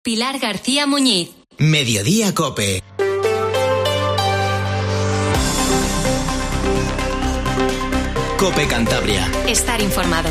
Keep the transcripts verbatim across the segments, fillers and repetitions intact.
Pilar García Muñiz. Mediodía COPE. COPE Cantabria. Estar informado.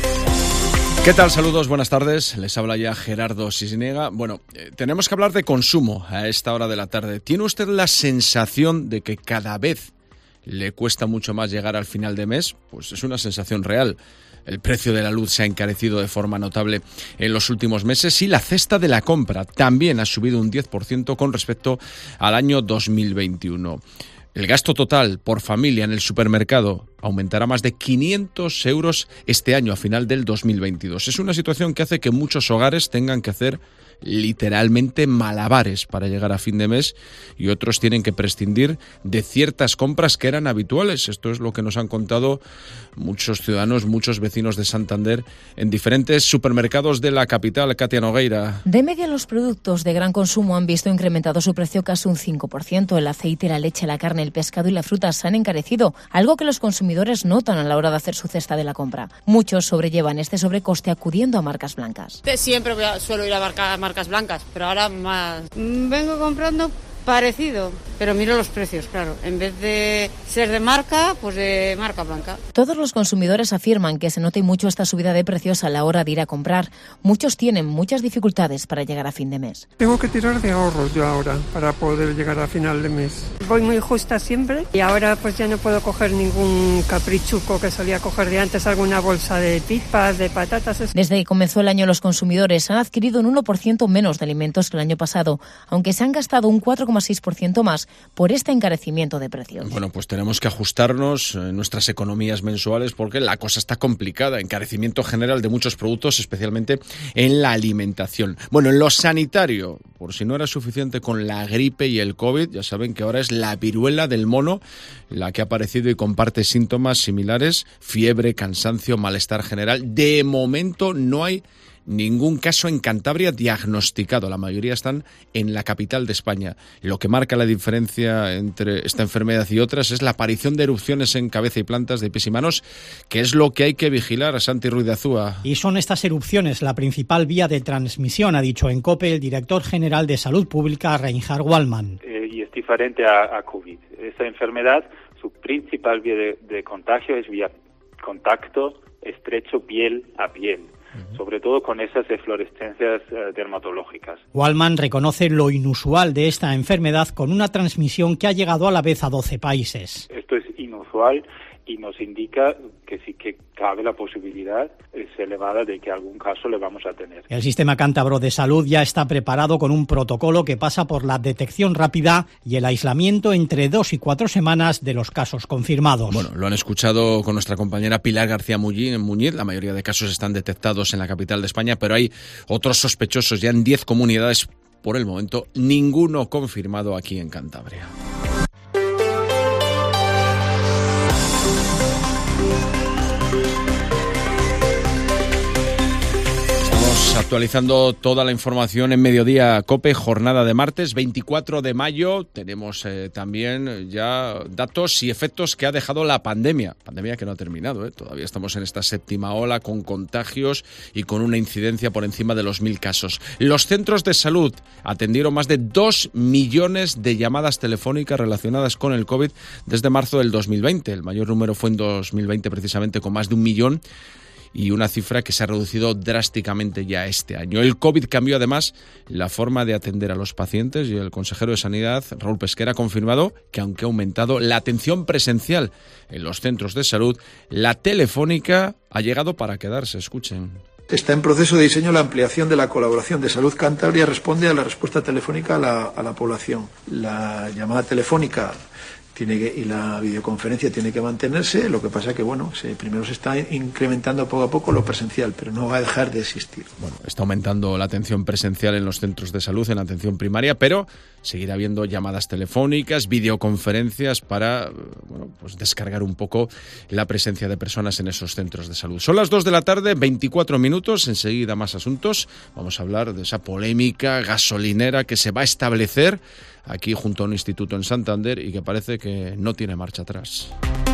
¿Qué tal? Saludos, buenas tardes. Les habla ya Gerardo Sisniega. Bueno, eh, tenemos que hablar de consumo a esta hora de la tarde. ¿Tiene usted la sensación de que cada vez le cuesta mucho más llegar al final de mes? Pues es una sensación real. El precio de la luz se ha encarecido de forma notable en los últimos meses y la cesta de la compra también ha subido un diez por ciento con respecto al año dos mil veintiuno. El gasto total por familia en el supermercado aumentará más de quinientos euros este año a final del dos mil veintidós. Es una situación que hace que muchos hogares tengan que hacer literalmente malabares para llegar a fin de mes y otros tienen que prescindir de ciertas compras que eran habituales. Esto es lo que nos han contado muchos ciudadanos, muchos vecinos de Santander en diferentes supermercados de la capital. Katia Nogueira. De media, los productos de gran consumo han visto incrementado su precio casi un cinco por ciento. El aceite, la leche, la carne, el pescado y la fruta se han encarecido, algo que los consumidores notan a la hora de hacer su cesta de la compra. Muchos sobrellevan este sobrecoste acudiendo a marcas blancas. Siempre voy a, suelo ir a marcas, marcas blancas, pero ahora más. Vengo comprando parecido, pero miro los precios, claro. En vez de ser de marca, pues de marca blanca. Todos los consumidores afirman que se nota mucho esta subida de precios a la hora de ir a comprar. Muchos tienen muchas dificultades para llegar a fin de mes. Tengo que tirar de ahorros yo ahora para poder llegar a final de mes. Voy muy justa siempre y ahora pues ya no puedo coger ningún caprichuco que solía coger de antes, alguna bolsa de pipas, de patatas. Desde que comenzó el año, los consumidores han adquirido un uno por ciento menos de alimentos que el año pasado, aunque se han gastado un cuatro coma seis por ciento más por este encarecimiento de precios. Bueno, pues tenemos que ajustarnos en nuestras economías mensuales porque la cosa está complicada. Encarecimiento general de muchos productos, especialmente en la alimentación. Bueno, en lo sanitario, por si no era suficiente con la gripe y el COVID, ya saben que ahora es la viruela del mono la que ha aparecido y comparte síntomas similares: fiebre, cansancio, malestar general. De momento no hay ningún caso en Cantabria diagnosticado. La mayoría están en la capital de España. Lo que marca la diferencia entre esta enfermedad y otras es la aparición de erupciones en cabeza y plantas de pies y manos, que es lo que hay que vigilar. Santi Ruiz de Azúa. Y son estas erupciones la principal vía de transmisión, ha dicho en COPE el director general de Salud Pública, Reinhard Wallmann. Eh, y es diferente a, a COVID. Esta enfermedad, su principal vía de, de contagio es vía contacto estrecho piel a piel, sobre todo con esas eflorescencias eh, dermatológicas. Wallmann reconoce lo inusual de esta enfermedad con una transmisión que ha llegado a la vez a doce países. Esto es inusual y nos indica que sí que cabe la posibilidad, es elevada, de que algún caso le vamos a tener. El sistema cántabro de salud ya está preparado con un protocolo que pasa por la detección rápida y el aislamiento entre dos y cuatro semanas de los casos confirmados. Bueno, lo han escuchado con nuestra compañera Pilar García Muñiz. La mayoría de casos están detectados en la capital de España, pero hay otros sospechosos ya en diez comunidades. Por el momento, ninguno confirmado aquí en Cantabria. Actualizando toda la información en Mediodía COPE, jornada de martes veinticuatro de mayo. Tenemos eh, también ya datos y efectos que ha dejado la pandemia. Pandemia que no ha terminado, ¿eh? Todavía estamos en esta séptima ola con contagios y con una incidencia por encima de los mil casos. Los centros de salud atendieron más de dos millones de llamadas telefónicas relacionadas con el COVID desde marzo del dos mil veinte. El mayor número fue en dos mil veinte, precisamente con más de un millón. Y una cifra que se ha reducido drásticamente ya este año. El COVID cambió además la forma de atender a los pacientes y el consejero de Sanidad, Raúl Pesquera, ha confirmado que aunque ha aumentado la atención presencial en los centros de salud, la telefónica ha llegado para quedarse. Escuchen. Está en proceso de diseño la ampliación de la colaboración de Salud Cantabria. Responde a la respuesta telefónica a la, a la población. La llamada telefónica tiene que, y la videoconferencia tiene que mantenerse. Lo que pasa que, bueno, se, primero se está incrementando poco a poco lo presencial, pero no va a dejar de existir. Bueno, está aumentando la atención presencial en los centros de salud, en la atención primaria, pero seguirá habiendo llamadas telefónicas, videoconferencias para, bueno, pues descargar un poco la presencia de personas en esos centros de salud. Son las dos de la tarde, veinticuatro minutos, enseguida más asuntos. Vamos a hablar de esa polémica gasolinera que se va a establecer aquí junto a un instituto en Santander y que parece que no tiene marcha atrás.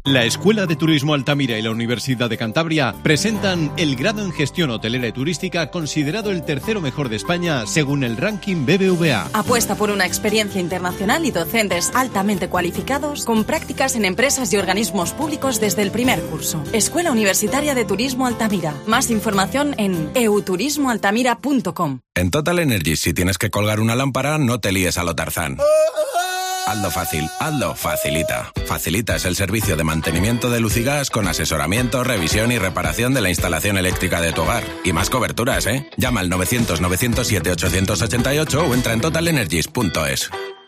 La Escuela de Turismo Altamira y la Universidad de Cantabria presentan el grado en Gestión Hotelera y Turística considerado el tercero mejor de España según el ranking B B V A. Apuesta por una experiencia internacional y docentes altamente cualificados con prácticas en empresas y organismos públicos desde el primer curso. Escuela Universitaria de Turismo Altamira. Más información en e u turismo altamira punto com. En Total Energies, si tienes que colgar una lámpara, no te líes a lo Tarzán. Hazlo fácil, hazlo Facilita. Facilita es el servicio de mantenimiento de luz y gas con asesoramiento, revisión y reparación de la instalación eléctrica de tu hogar. Y más coberturas, ¿eh? Llama al novecientos, novecientos siete, ochocientos ochenta y ocho o entra en total energies punto es.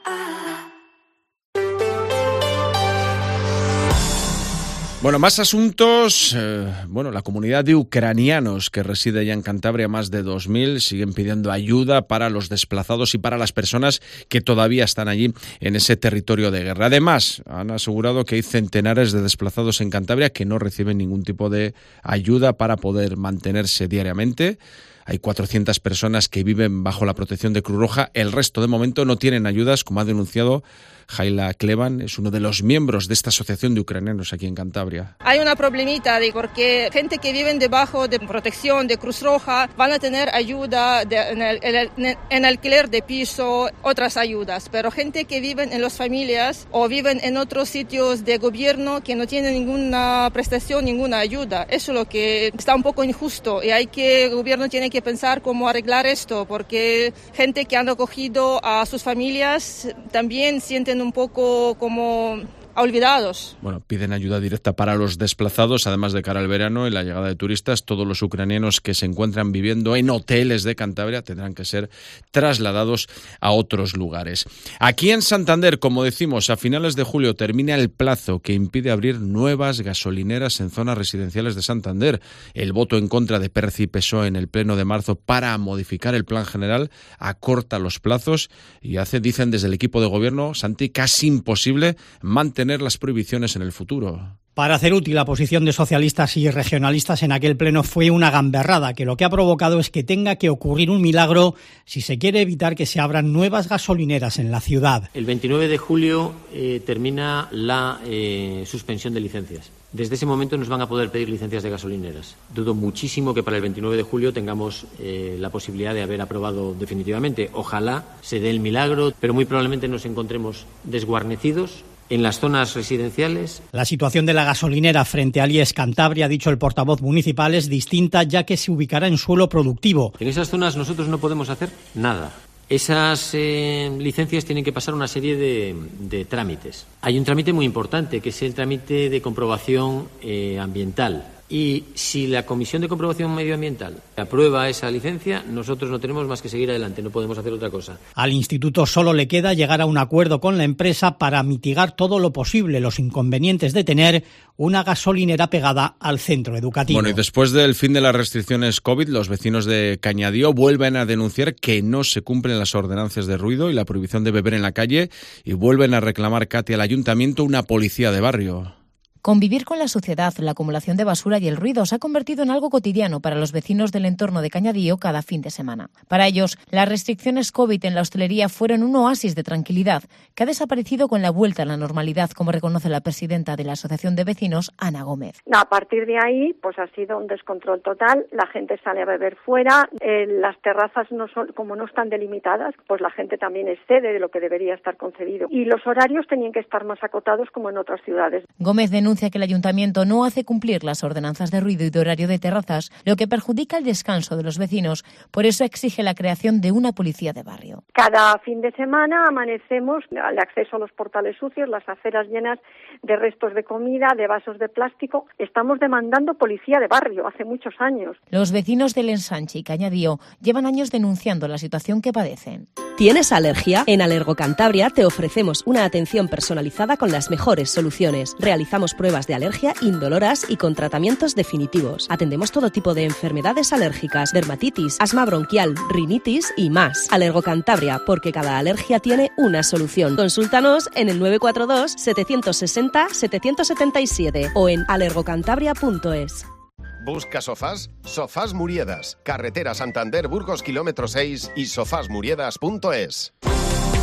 Bueno, más asuntos. Eh, bueno, la comunidad de ucranianos que reside ya en Cantabria, más de dos mil, siguen pidiendo ayuda para los desplazados y para las personas que todavía están allí en ese territorio de guerra. Además, han asegurado que hay centenares de desplazados en Cantabria que no reciben ningún tipo de ayuda para poder mantenerse diariamente. Hay cuatrocientas personas que viven bajo la protección de Cruz Roja. El resto, de momento, no tienen ayudas, como ha denunciado Jaila Kleban, es uno de los miembros de esta asociación de ucranianos aquí en Cantabria. Hay una problemita de porque gente que viven debajo de protección de Cruz Roja van a tener ayuda de, en, el, en, el, en alquiler de piso, otras ayudas, pero gente que viven en las familias o viven en otros sitios de gobierno que no tienen ninguna prestación, ninguna ayuda. Eso es lo que está un poco injusto y hay que, el gobierno tiene que pensar cómo arreglar esto, porque gente que han acogido a sus familias también sienten un poco como olvidados. Bueno, piden ayuda directa para los desplazados, además de cara al verano y la llegada de turistas. Todos los ucranianos que se encuentran viviendo en hoteles de Cantabria tendrán que ser trasladados a otros lugares. Aquí en Santander, como decimos, a finales de julio termina el plazo que impide abrir nuevas gasolineras en zonas residenciales de Santander. El voto en contra de P E R C y P S O E en el pleno de marzo para modificar el plan general acorta los plazos y hace, dicen desde el equipo de gobierno, Santi, casi imposible mantener las prohibiciones en el futuro. Para hacer útil la posición de socialistas y regionalistas en aquel pleno fue una gamberrada que lo que ha provocado es que tenga que ocurrir un milagro si se quiere evitar que se abran nuevas gasolineras en la ciudad. El veintinueve de julio eh, termina la eh, suspensión de licencias. Desde ese momento nos van a poder pedir licencias de gasolineras. Dudo muchísimo que para el veintinueve de julio tengamos eh, la posibilidad de haber aprobado definitivamente. Ojalá se dé el milagro, pero muy probablemente nos encontremos desguarnecidos en las zonas residenciales. La situación de la gasolinera frente a Alies Cantabria, ha dicho el portavoz municipal, es distinta ya que se ubicará en suelo productivo. En esas zonas nosotros no podemos hacer nada. Esas eh, licencias tienen que pasar una serie de, de trámites. Hay un trámite muy importante, que es el trámite de comprobación eh, ambiental. Y si la Comisión de Comprobación Medioambiental aprueba esa licencia, nosotros no tenemos más que seguir adelante, no podemos hacer otra cosa. Al instituto solo le queda llegar a un acuerdo con la empresa para mitigar todo lo posible los inconvenientes de tener una gasolinera pegada al centro educativo. Bueno, y después del fin de las restricciones COVID, los vecinos de Cañadío vuelven a denunciar que no se cumplen las ordenanzas de ruido y la prohibición de beber en la calle y vuelven a reclamar, Katy, al ayuntamiento una policía de barrio. Convivir con la suciedad, la acumulación de basura y el ruido se ha convertido en algo cotidiano para los vecinos del entorno de Cañadío cada fin de semana. Para ellos, las restricciones COVID en la hostelería fueron un oasis de tranquilidad que ha desaparecido con la vuelta a la normalidad, como reconoce la presidenta de la Asociación de Vecinos, Ana Gómez. A partir de ahí, pues ha sido un descontrol total. La gente sale a beber fuera, eh, las terrazas no son, como no están delimitadas, pues la gente también excede de lo que debería estar concebido. Y los horarios tenían que estar más acotados como en otras ciudades. Gómez denuncia que el ayuntamiento no hace cumplir las ordenanzas de ruido y de horario de terrazas, lo que perjudica el descanso de los vecinos. Por eso exige la creación de una policía de barrio. Cada fin de semana amanecemos al acceso a los portales sucios, las aceras llenas de restos de comida, de vasos de plástico. Estamos demandando policía de barrio hace muchos años. Los vecinos del Ensanche y Cañadío llevan años denunciando la situación que padecen. ¿Tienes alergia? En Alergo Cantabria te ofrecemos una atención personalizada con las mejores soluciones. Realizamos pruebas de alergia indoloras y con tratamientos definitivos. Atendemos todo tipo de enfermedades alérgicas, dermatitis, asma bronquial, rinitis y más. Alergo Cantabria, porque cada alergia tiene una solución. Consúltanos en el nueve cuatro dos, siete seis cero, siete siete siete o en alergocantabria punto es. ¿Busca sofás? Sofás Muriedas. Carretera Santander Burgos kilómetro seis y sofás muriedas punto es.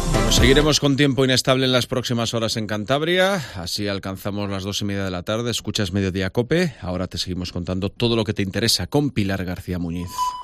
Bueno, seguiremos con tiempo inestable en las próximas horas en Cantabria. Así alcanzamos las dos y media de la tarde. Escuchas Mediodía COPE. Ahora te seguimos contando todo lo que te interesa con Pilar García Muñiz.